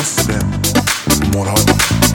مسلم مرادی.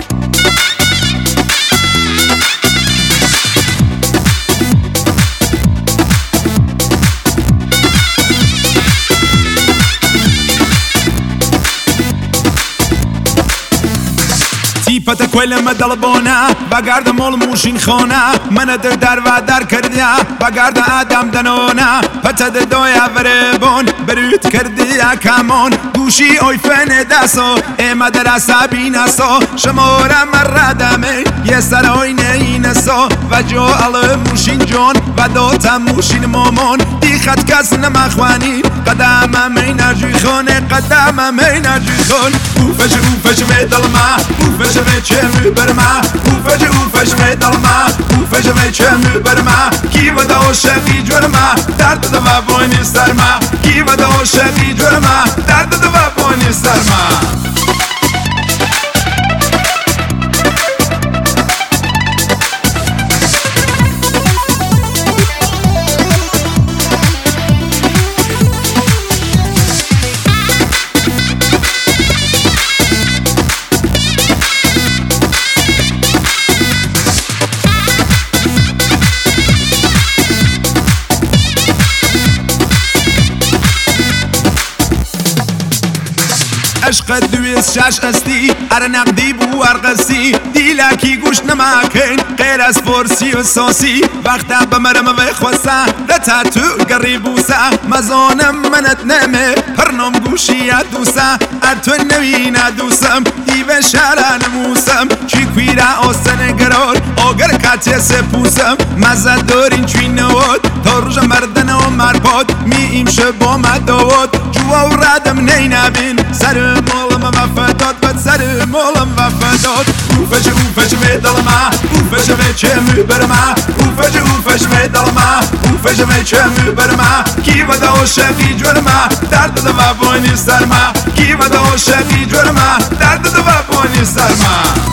تیپت کلم دلبونه بگرد مال موشین خانه من در و در کردی بگرد آدم دنونه پتد دویا وربون بروت کردی کمان گوشی اوی فن دستو اما در سبی نسو شمارم ردمه یه سر آینه نسو و جوال موشین جون و دوتا موشین مامان دی خط کس نمخوانی قدم مینرجوی خانه قدم مینرجوی خان اوفش میدل ما اوفش میچه برما اوفش میدل ما اوفش میچه برما کی و داشتی جرما درد دو بانی سرما کی و داشتی جرما درد دو بانی سرما. عشق دویست شش استی ار نقدی بو ارقصی دیلکی گوش نمکن غیر از فرسی و ساسی وقتا بمرم و خواسته دتا تو گریبوسه مزانم منت نمه پرنم گوشی دوسه ار تو نوینه دوسم دیو شهر نموسم چی کویره آسن گرار آگر کتی سپوسم مزه دارین چوی نواد تا روژ مردن و مرباد میم شبا مداد جوا و ردم نینبین سر مولم وفادات بد سر مولم وفادات اوفش میدل ما اوفش میچه برما اوفش میدل ما اوفش میچه برما کی و داشتی جرما درد دو بانی سرما کی و داشتی جرما درد دو بانی سرما.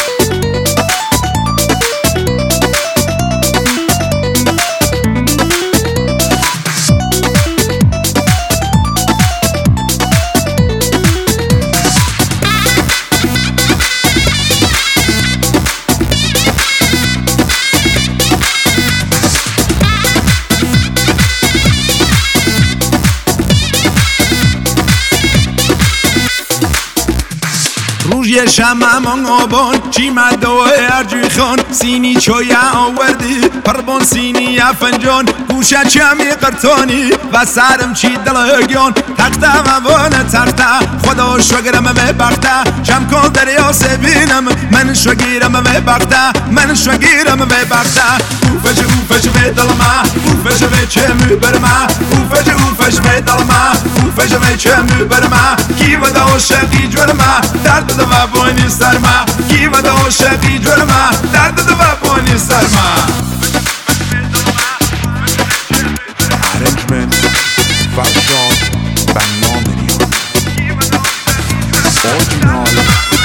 روژی شمع من آبان چی مدوه ارجوی خان سینی چویه آوردی پربان سینی فنجان گوشه چمی قرطانی و سرم چی دلگیان تخته موانه تخته خدا شگرم و بخته چم کن دریا سبینم من شگیرم و بخته من شگیرم و بخته اوفش میدل ما اوفش میچه برما اوفش میدل ما اوفش میچه برما کی و داشتی جرما درد دو بانی سرما کی و داشتی جرما درد دو بانی سرما. Arrangement Farshad Bannamenian Original